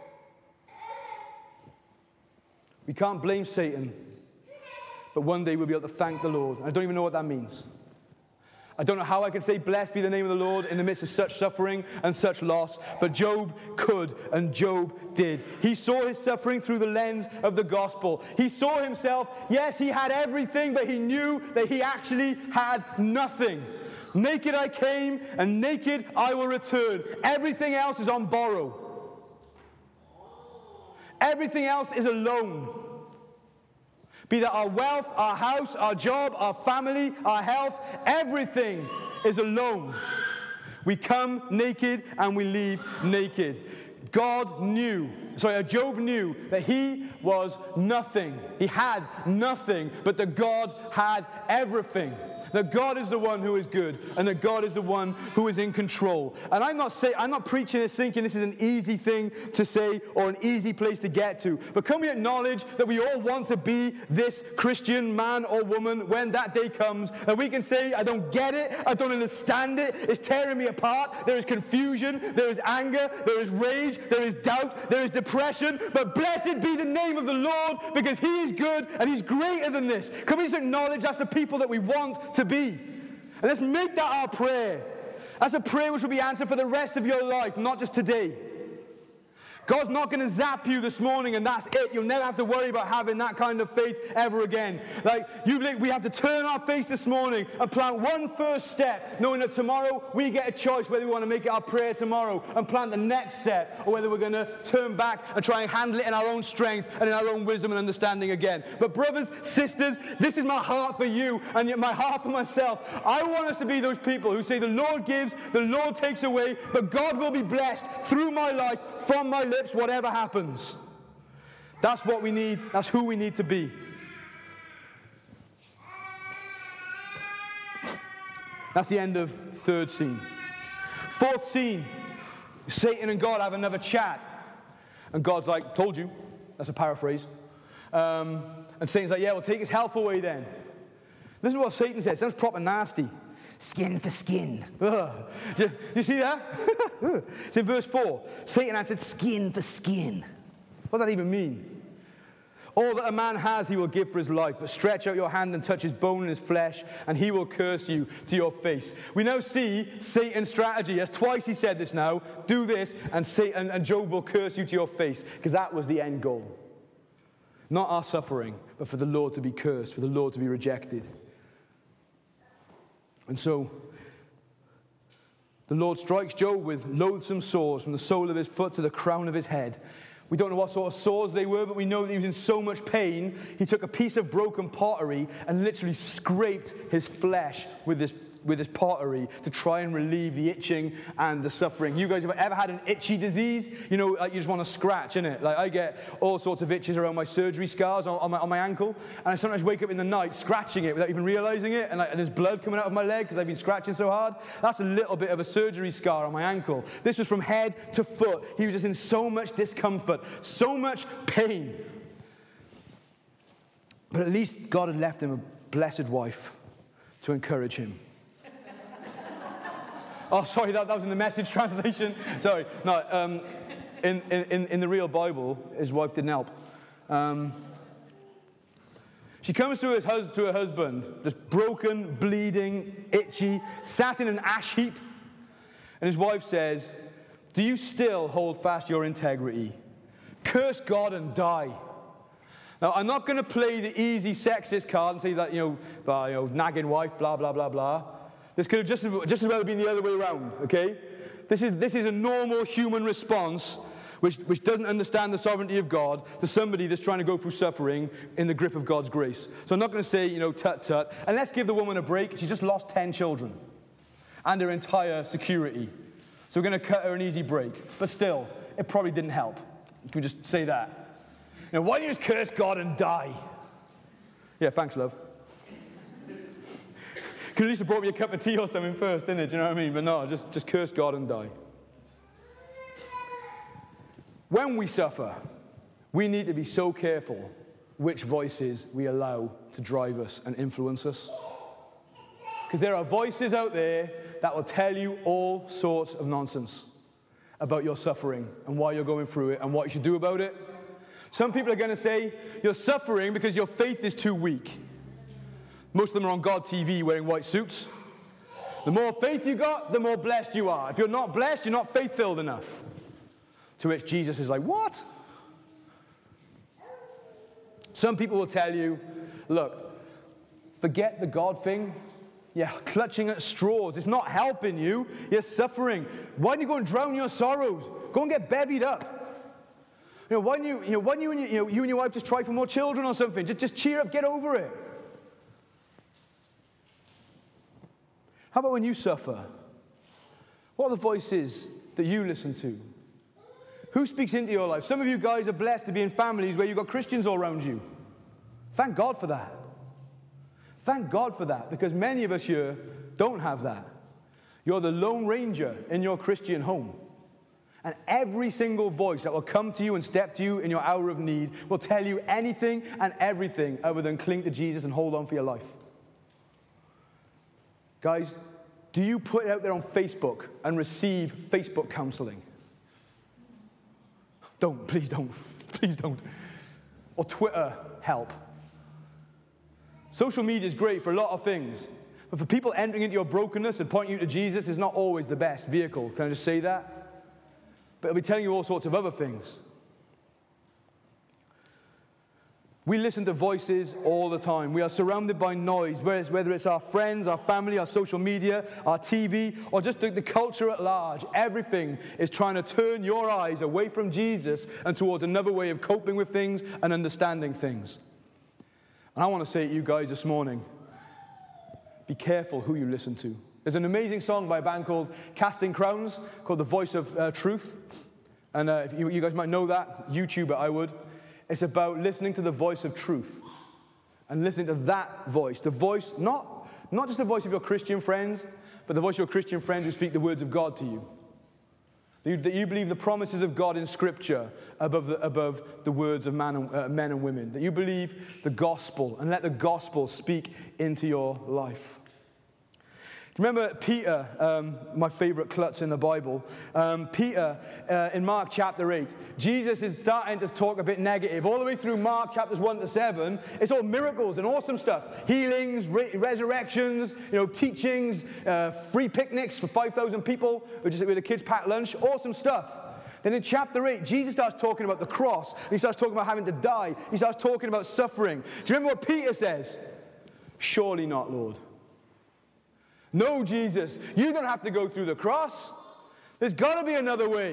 A: We can't blame Satan, but one day we'll be able to thank the Lord. I don't even know what that means. I don't know how I can say, blessed be the name of the Lord in the midst of such suffering and such loss, but Job could, and Job did. He saw his suffering through the lens of the gospel. He saw himself, yes, he had everything, but he knew that he actually had nothing. Naked I came, and naked I will return. Everything else is on borrow. Everything else is a loan. Be that our wealth, our house, our job, our family, our health, everything is a loan. We come naked and we leave naked. God knew, sorry, Job knew that he was nothing. He had nothing, but that God had everything. That God is the one who is good, and that God is the one who is in control. And I'm not say, I'm not preaching this thinking this is an easy thing to say or an easy place to get to. But can we acknowledge that we all want to be this Christian man or woman when that day comes, and we can say, I don't get it, I don't understand it, it's tearing me apart, there is confusion, there is anger, there is rage, there is doubt, there is depression, but blessed be the name of the Lord, because he is good and he's greater than this. Can we just acknowledge that's the people that we want to be? And let's make that our prayer. That's a prayer which will be answered for the rest of your life, not just today. God's not going to zap you this morning and that's it. You'll never have to worry about having that kind of faith ever again. Like, you, we have to turn our face this morning and plant one first step, knowing that tomorrow we get a choice whether we want to make it our prayer tomorrow and plant the next step, or whether we're going to turn back and try and handle it in our own strength and in our own wisdom and understanding again. But brothers, sisters, this is my heart for you and my heart for myself. I want us to be those people who say the Lord gives, the Lord takes away, but God will be blessed through my life, from my lips, whatever happens. That's what we need. That's who we need to be. That's the end of third scene. Fourth scene, Satan and God have another chat. And God's like, told you. That's a paraphrase. Um, and Satan's like, yeah, well, take his health away then. This is what Satan said. It sounds proper nasty. Skin for skin. Ugh. Do, do you see that? It's in verse four. Satan answered, skin for skin. What does that even mean? All that a man has he will give for his life, but stretch out your hand and touch his bone and his flesh, and he will curse you to your face. We now see Satan's strategy. As twice he said this now, do this, and, Satan, and Job will curse you to your face, because that was the end goal. Not our suffering, but for the Lord to be cursed, for the Lord to be rejected. And so, the Lord strikes Job with loathsome sores from the sole of his foot to the crown of his head. We don't know what sort of sores they were, but we know that he was in so much pain, he took a piece of broken pottery and literally scraped his flesh with this with his pottery to try and relieve the itching and the suffering. You guys have ever had an itchy disease? You know, like you just want to scratch, innit? Like I get all sorts of itches around my surgery scars on, on, my, on my ankle, and I sometimes wake up in the night scratching it without even realizing it, and, like, and there's blood coming out of my leg because I've been scratching so hard. That's a little bit of a surgery scar on my ankle. This was from head to foot. He was just in so much discomfort, so much pain. But at least God had left him a blessed wife to encourage him. Oh, sorry, that, that was in the Message translation. Sorry. No, um, in, in, in the real Bible, his wife didn't help. Um, she comes to, his hus- to her husband, just broken, bleeding, itchy, sat in an ash heap. And his wife says, do you still hold fast your integrity? Curse God and die. Now, I'm not going to play the easy sexist card and say that, you know, uh, you know nagging wife, blah, blah, blah, blah. This could have just, just as well been the other way around, okay? This is, this is a normal human response which, which doesn't understand the sovereignty of God to somebody that's trying to go through suffering in the grip of God's grace. So I'm not going to say, you know, tut, tut. And let's give the woman a break. She just lost ten children and her entire security. So we're going to cut her an easy break. But still, it probably didn't help. Can we just say that? You know, why don't you just curse God and die? Yeah, thanks, love. Could at least have brought me a cup of tea or something first, didn't it? Do you know what I mean? But no, just, just curse God and die. When we suffer, we need to be so careful which voices we allow to drive us and influence us. Because there are voices out there that will tell you all sorts of nonsense about your suffering and why you're going through it and what you should do about it. Some people are going to say, you're suffering because your faith is too weak. Most of them are on God T V wearing white suits. The more faith you got, the more blessed you are. If you're not blessed, you're not faith-filled enough. To which Jesus is like, what? Some people will tell you, look, forget the God thing. You're clutching at straws. It's not helping you. You're suffering. Why don't you go and drown your sorrows? Go and get bevied up. You know, why don't you, you know, why don't you, and you, you, know, you and your wife just try for more children or something? Just, just cheer up, get over it. How about when you suffer? What are the voices that you listen to? Who speaks into your life? Some of you guys are blessed to be in families where you've got Christians all around you. Thank God for that. Thank God for that, because many of us here don't have that. You're the lone ranger in your Christian home. And every single voice that will come to you and step to you in your hour of need will tell you anything and everything other than cling to Jesus and hold on for your life. Guys, do you put it out there on Facebook and receive Facebook counseling? Don't, please don't, please don't. Or Twitter help. Social media is great for a lot of things, but for people entering into your brokenness and pointing you to Jesus is not always the best vehicle. Can I just say that? But it'll be telling you all sorts of other things. We listen to voices all the time. We are surrounded by noise, whether it's, whether it's our friends, our family, our social media, our T V, or just the, the culture at large. Everything is trying to turn your eyes away from Jesus and towards another way of coping with things and understanding things. And I want to say to you guys this morning, be careful who you listen to. There's an amazing song by a band called Casting Crowns called The Voice of uh, Truth. And uh, if you, you guys might know that, YouTube it, I would. It's about listening to the voice of truth. And listening to that voice. The voice, not, not just the voice of your Christian friends, but the voice of your Christian friends who speak the words of God to you. That you, that you believe the promises of God in Scripture above the, above the words of man and, uh, men and women. That you believe the gospel and let the gospel speak into your life. Remember Peter, um, my favorite klutz in the Bible. Um, Peter, uh, in Mark chapter eight, Jesus is starting to talk a bit negative. All the way through Mark chapters one to seven, it's all miracles and awesome stuff. Healings, re- resurrections, you know, teachings, uh, free picnics for five thousand people, which is where the kids pack lunch. Awesome stuff. Then in chapter eight, Jesus starts talking about the cross. He starts talking about having to die. He starts talking about suffering. Do you remember what Peter says? Surely not, Lord. No, Jesus, you don't have to go through the cross. There's got to be another way.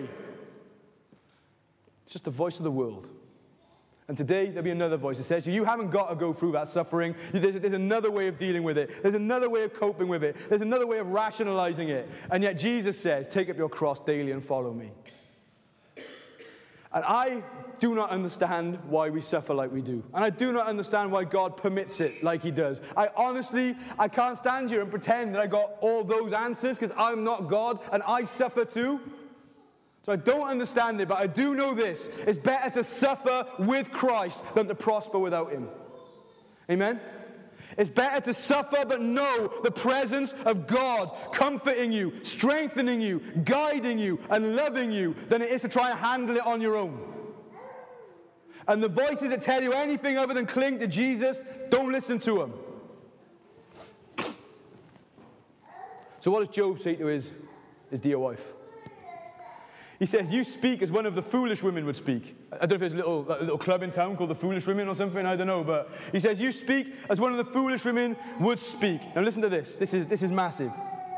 A: It's just the voice of the world. And today, there'll be another voice that says, you haven't got to go through that suffering. There's, there's another way of dealing with it. There's another way of coping with it. There's another way of rationalizing it. And yet Jesus says, take up your cross daily and follow me. And I do not understand why we suffer like we do. And I do not understand why God permits it like he does. I honestly, I can't stand here and pretend that I got all those answers because I'm not God and I suffer too. So I don't understand it, but I do know this. It's better to suffer with Christ than to prosper without him. Amen? It's better to suffer but know the presence of God comforting you, strengthening you, guiding you, and loving you than it is to try and handle it on your own. And the voices that tell you anything other than cling to Jesus, don't listen to them. So what does Job say to his, his dear wife? He says, you speak as one of the foolish women would speak. I don't know if there's a little, a little club in town called the Foolish Women or something, I don't know. But he says, you speak as one of the foolish women would speak. Now listen to this. This is, this is massive.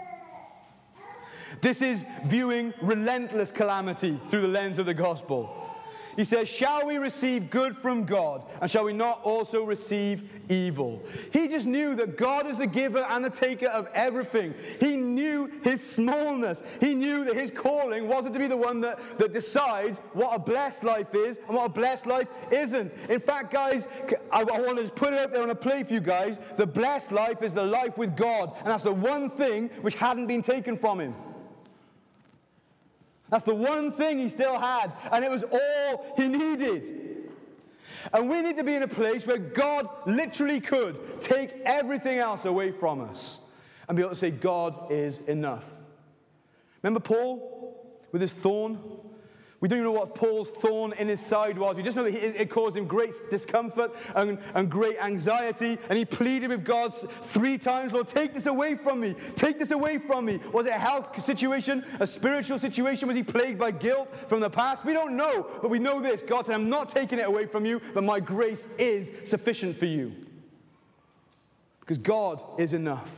A: This is viewing relentless calamity through the lens of the gospel. He says, shall we receive good from God, and shall we not also receive evil? He just knew that God is the giver and the taker of everything. He knew his smallness. He knew that his calling wasn't to be the one that, that decides what a blessed life is and what a blessed life isn't. In fact, guys, I, I want to just put it out there on a play for you guys. The blessed life is the life with God, and that's the one thing which hadn't been taken from him. That's the one thing he still had, and it was all he needed. And we need to be in a place where God literally could take everything else away from us and be able to say, God is enough. Remember Paul with his thorn? We don't even know what Paul's thorn in his side was. We just know that it caused him great discomfort and, and great anxiety. And he pleaded with God three times, Lord, take this away from me. Take this away from me. Was it a health situation? A spiritual situation? Was he plagued by guilt from the past? We don't know. But we know this. God said, I'm not taking it away from you, but my grace is sufficient for you. Because God is enough.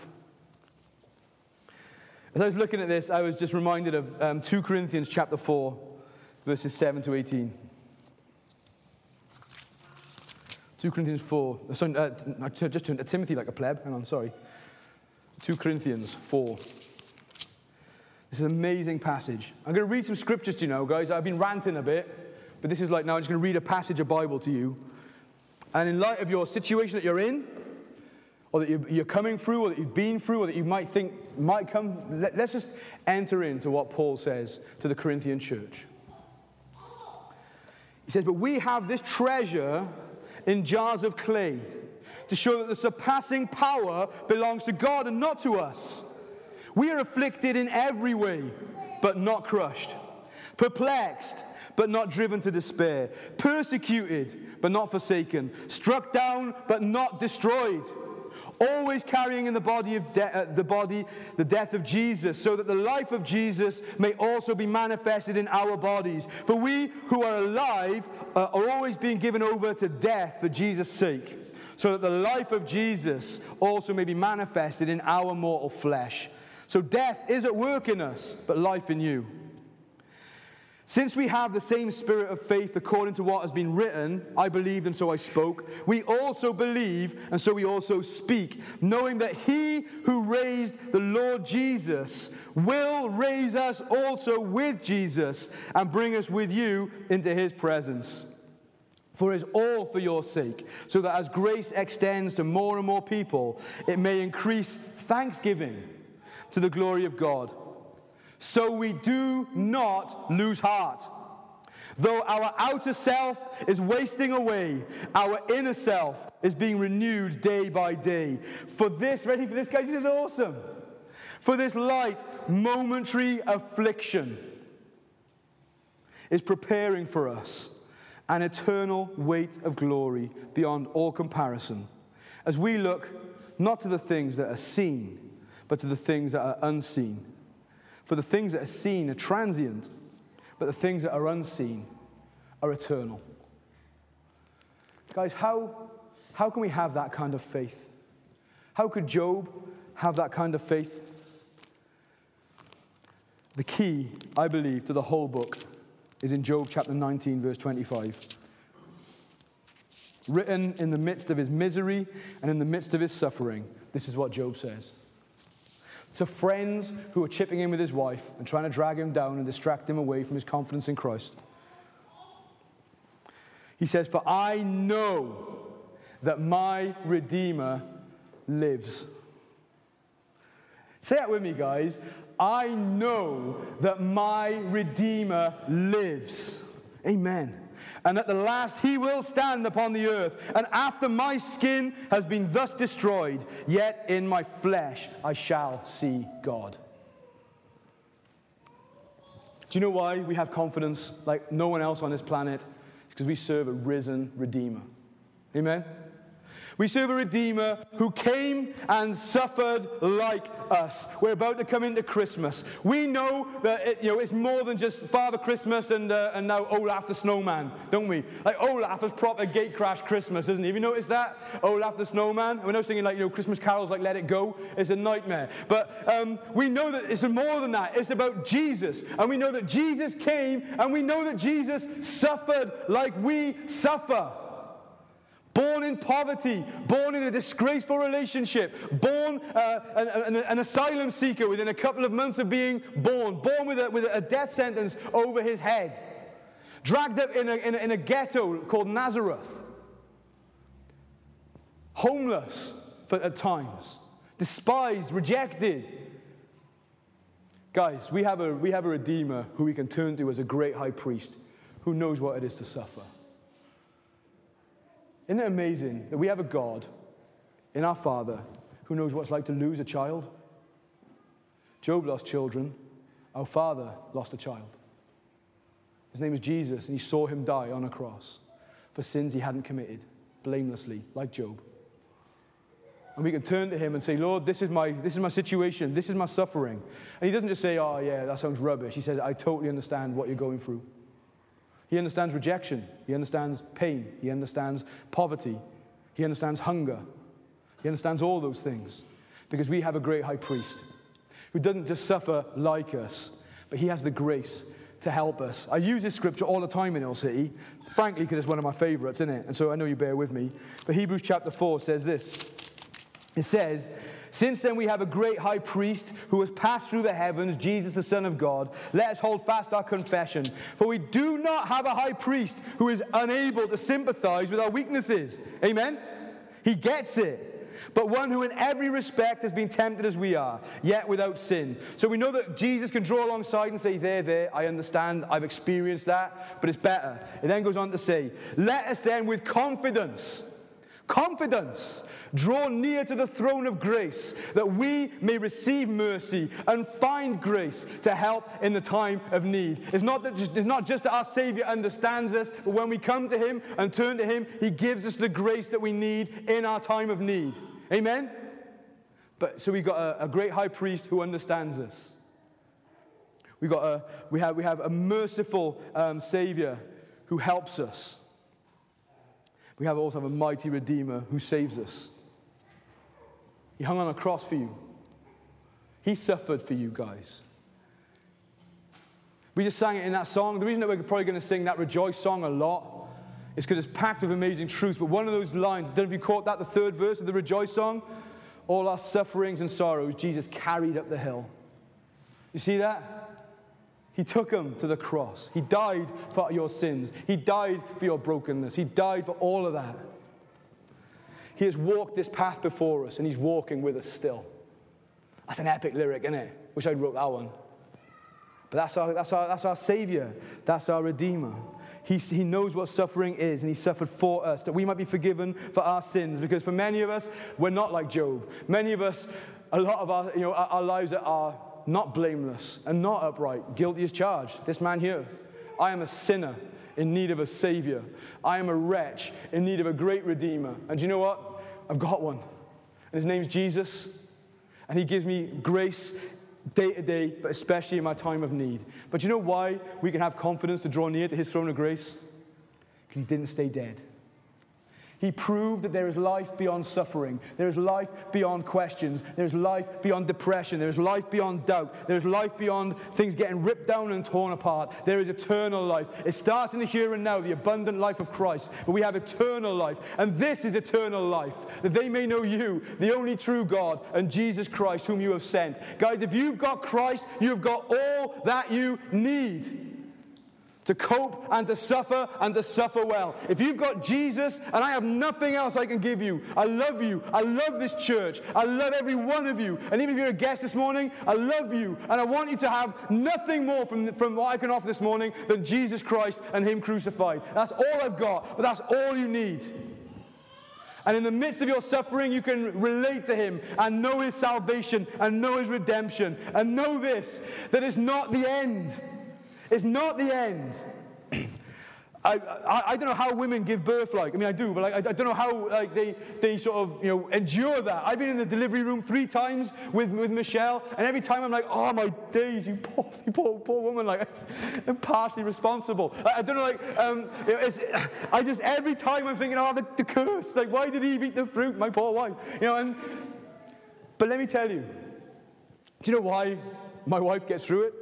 A: As I was looking at this, I was just reminded of um, two Corinthians chapter four. Verses seven to eighteen. Second Corinthians four. Uh, sorry, uh, I just turned to Timothy like a pleb. Hang on, sorry. Second Corinthians four. This is an amazing passage. I'm going to read some scriptures to you now, guys. I've been ranting a bit, but this is like now I'm just going to read a passage of Bible to you. And in light of your situation that you're in, or that you're coming through, or that you've been through, or that you might think might come, let's just enter into what Paul says to the Corinthian church. He says, but we have this treasure in jars of clay to show that the surpassing power belongs to God and not to us. We are afflicted in every way, but not crushed. Perplexed, but not driven to despair. Persecuted, but not forsaken. Struck down, but not destroyed. Always carrying in the body of de- uh, the body the death of Jesus, so that the life of Jesus may also be manifested in our bodies. For we who are alive uh, are always being given over to death for Jesus' sake, so that the life of Jesus also may be manifested in our mortal flesh. So death is at work in us, but life in you. Since we have the same spirit of faith according to what has been written, I believed and so I spoke, we also believe and so we also speak, knowing that he who raised the Lord Jesus will raise us also with Jesus and bring us with you into his presence. For it is all for your sake, so that as grace extends to more and more people, it may increase thanksgiving to the glory of God. So we do not lose heart. Though our outer self is wasting away, our inner self is being renewed day by day. For this, ready for this, guys? This is awesome. For this light, momentary affliction is preparing for us an eternal weight of glory beyond all comparison, as we look not to the things that are seen, but to the things that are unseen. For the things that are seen are transient, but the things that are unseen are eternal. Guys, how, how can we have that kind of faith? How could Job have that kind of faith? The key, I believe, to the whole book is in Job chapter nineteen, verse twenty-five. Written in the midst of his misery and in the midst of his suffering, this is what Job says. To friends who are chipping in with his wife and trying to drag him down and distract him away from his confidence in Christ. He says, for I know that my Redeemer lives. Say that with me, guys. I know that my Redeemer lives. Amen. And at the last he will stand upon the earth. And after my skin has been thus destroyed, yet in my flesh I shall see God. Do you know why we have confidence like no one else on this planet? It's because we serve a risen Redeemer. Amen? We serve a Redeemer who came and suffered like us. We're about to come into Christmas. We know that it, you know, it's more than just Father Christmas and, uh, and now Olaf the Snowman, don't we? Like Olaf has proper gate crash Christmas, isn't he? Have you noticed that? Olaf the Snowman. We're now singing like, you know, Christmas carols like Let It Go. It's a nightmare. But um, we know that it's more than that. It's about Jesus. And we know that Jesus came, and we know that Jesus suffered like we suffer. Born in poverty, born in a disgraceful relationship, born uh, an, an, an asylum seeker within a couple of months of being born, born with a, with a death sentence over his head, dragged up in a, in a, in a ghetto called Nazareth, homeless for, at times, despised, rejected. Guys, we have a we have a Redeemer who we can turn to as a great high priest who knows what it is to suffer. Isn't it amazing that we have a God in our Father who knows what it's like to lose a child? Job lost children. Our Father lost a child. His name was Jesus, and he saw him die on a cross for sins he hadn't committed, blamelessly, like Job. And we can turn to him and say, Lord, this is my this is my situation, this is my suffering. And he doesn't just say, oh yeah, that sounds rubbish. He says, I totally understand what you're going through. He understands rejection. He understands pain. He understands poverty. He understands hunger. He understands all those things. Because we have a great high priest who doesn't just suffer like us, but he has the grace to help us. I use this scripture all the time in Hill City, frankly, because it's one of my favorites, isn't it? And so I know you bear with me. But Hebrews chapter four says this. It says, since then we have a great high priest who has passed through the heavens, Jesus the Son of God. Let us hold fast our confession. For we do not have a high priest who is unable to sympathize with our weaknesses. Amen? He gets it. But one who in every respect has been tempted as we are, yet without sin. So we know that Jesus can draw alongside and say, there, there, I understand, I've experienced that, but it's better. It then goes on to say, let us then with confidence, confidence, draw near to the throne of grace, that we may receive mercy and find grace to help in the time of need. It's not, that just, it's not just that our Savior understands us, but when we come to Him and turn to Him, He gives us the grace that we need in our time of need. Amen? But so we've got a, a great high priest who understands us. We got a we have we have a merciful um, Savior who helps us. We have also have a mighty Redeemer who saves us. He hung on a cross for you. He suffered for you guys. We just sang it in that song. The reason that we're probably going to sing that Rejoice song a lot is because it's packed with amazing truths. But one of those lines, I don't know if you caught that, the third verse of the Rejoice song, all our sufferings and sorrows, Jesus carried up the hill. You see that? He took them to the cross. He died for your sins. He died for your brokenness. He died for all of that. He has walked this path before us, and He's walking with us still. That's an epic lyric, isn't it? Wish I'd wrote that one. But that's our, that's our, that's our Savior. That's our Redeemer. He, he knows what suffering is, and He suffered for us, that we might be forgiven for our sins. Because for many of us, we're not like Job. Many of us, a lot of our, you know, our, our lives are not blameless and not upright, guilty as charged. This man here, I am a sinner in need of a Savior. I am a wretch in need of a great Redeemer. And do you know what? I've got one. And His name's Jesus. And He gives me grace day to day, but especially in my time of need. But you know why we can have confidence to draw near to His throne of grace? Because He didn't stay dead. He proved that there is life beyond suffering. There is life beyond questions. There is life beyond depression. There is life beyond doubt. There is life beyond things getting ripped down and torn apart. There is eternal life. It starts in the here and now, the abundant life of Christ. But we have eternal life. And this is eternal life, that they may know you, the only true God, and Jesus Christ, whom you have sent. Guys, if you've got Christ, you've got all that you need to cope and to suffer and to suffer well. If you've got Jesus, and I have nothing else I can give you, I love you, I love this church, I love every one of you, and even if you're a guest this morning, I love you, and I want you to have nothing more from, from what I can offer this morning than Jesus Christ and Him crucified. That's all I've got, but that's all you need. And in the midst of your suffering, you can relate to Him and know His salvation and know His redemption, and know this, that it's not the end. It's not the end. I, I, I don't know how women give birth like. I mean, I do, but like, I, I don't know how like they, they sort of, you know, endure that. I've been in the delivery room three times with, with Michelle, and every time I'm like, oh, my days, you poor, you poor, poor woman. Like, I'm partially responsible. I, I don't know, like, um, it's, I just, every time I'm thinking, oh, the, the curse. Like, why did Eve eat the fruit? My poor wife. You know, and, but let me tell you, do you know why my wife gets through it?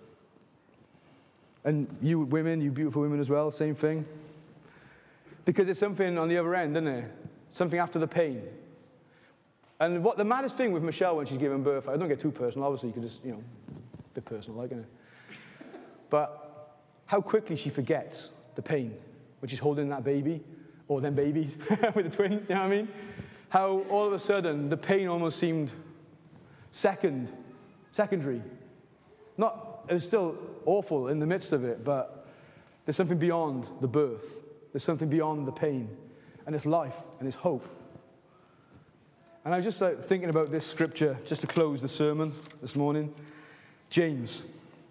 A: And you women, you beautiful women as well, same thing. Because there's something on the other end, isn't there? Something after the pain. And what the maddest thing with Michelle when she's giving birth, I don't get too personal, obviously, you can just, you know, a bit personal, like, innit? But how quickly she forgets the pain when she's holding that baby, or them babies with the twins, you know what I mean? How all of a sudden the pain almost seemed second, secondary. Not, it was still awful in the midst of it, but there's something beyond the birth. There's something beyond the pain. And it's life, and it's hope. And I was just like, thinking about this scripture, just to close the sermon this morning. James.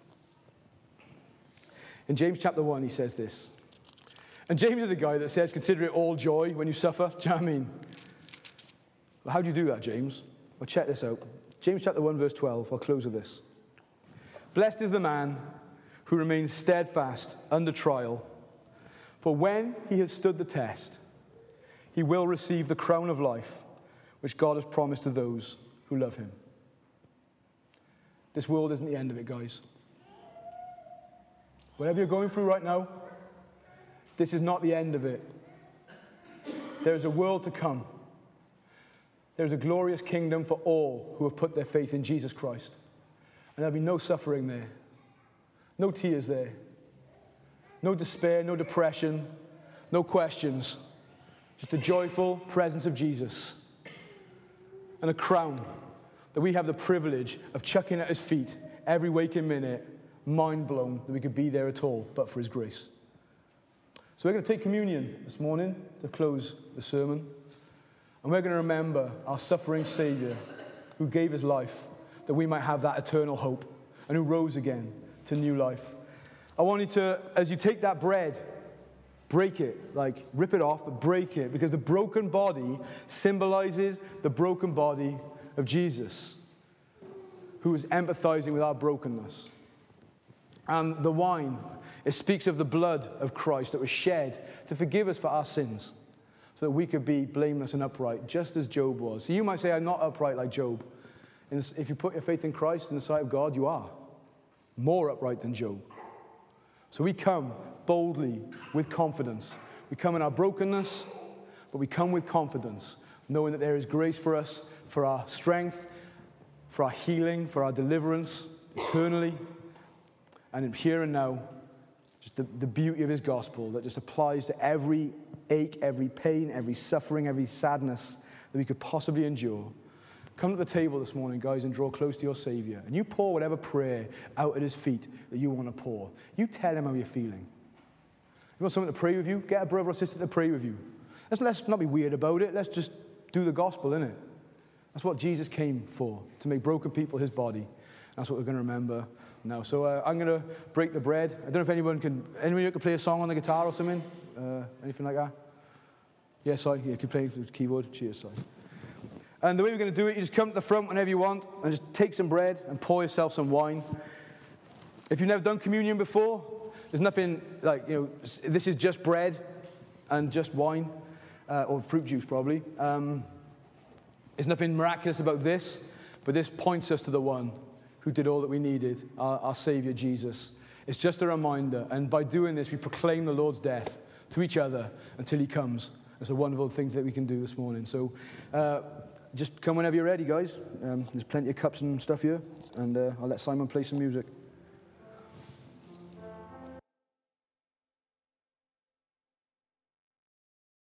A: In James chapter one, he says this. And James is the guy that says, consider it all joy when you suffer. Do you know what I mean? Well, how do you do that, James? Well, check this out. James chapter one, verse twelve. I'll close with this. Blessed is the man who remains steadfast under trial, for when he has stood the test, he will receive the crown of life, which God has promised to those who love Him. This world isn't the end of it, guys. Whatever you're going through right now, this is not the end of it. There is a world to come. There is a glorious kingdom for all who have put their faith in Jesus Christ. And there'll be no suffering there. No tears there. No despair, no depression, no questions. Just the joyful presence of Jesus. And a crown that we have the privilege of chucking at his feet every waking minute, mind blown that we could be there at all, but for his grace. So we're going to take communion this morning to close the sermon. And we're going to remember our suffering Savior who gave his life that we might have that eternal hope and who rose again to new life. I want you to, as you take that bread, break it, like rip it off, but break it, because the broken body symbolizes the broken body of Jesus, who is empathizing with our brokenness. And the wine, it speaks of the blood of Christ that was shed to forgive us for our sins, so that we could be blameless and upright, just as Job was. So you might say, I'm not upright like Job. And if you put your faith in Christ in the sight of God, you are more upright than Job. So we come boldly with confidence. We come in our brokenness, but we come with confidence, knowing that there is grace for us, for our strength, for our healing, for our deliverance, eternally, and in here and now, just the, the beauty of his gospel that just applies to every ache, every pain, every suffering, every sadness that we could possibly endure. Come to the table this morning, guys, and draw close to your Savior. And you pour whatever prayer out at his feet that you want to pour. You tell him how you're feeling. You want someone to pray with you? Get a brother or sister to pray with you. Let's, let's not be weird about it. Let's just do the gospel, innit? That's what Jesus came for, to make broken people his body. That's what we're going to remember now. So uh, I'm going to break the bread. I don't know if anyone can, anyone who can play a song on the guitar or something? Uh, anything like that? Yes, yeah, Si. Yeah, you can play the keyboard. Cheers, Si. And the way we're going to do it, you just come to the front whenever you want and just take some bread and pour yourself some wine. If you've never done communion before, there's nothing like, you know, this is just bread and just wine, uh, or fruit juice probably. Um, there's nothing miraculous about this, but this points us to the one who did all that we needed, our, our Savior Jesus. It's just a reminder, and by doing this, we proclaim the Lord's death to each other until he comes. It's a wonderful thing that we can do this morning. So uh, just come whenever you're ready, guys. Um, there's plenty of cups and stuff here, and uh, I'll let Simon play some music.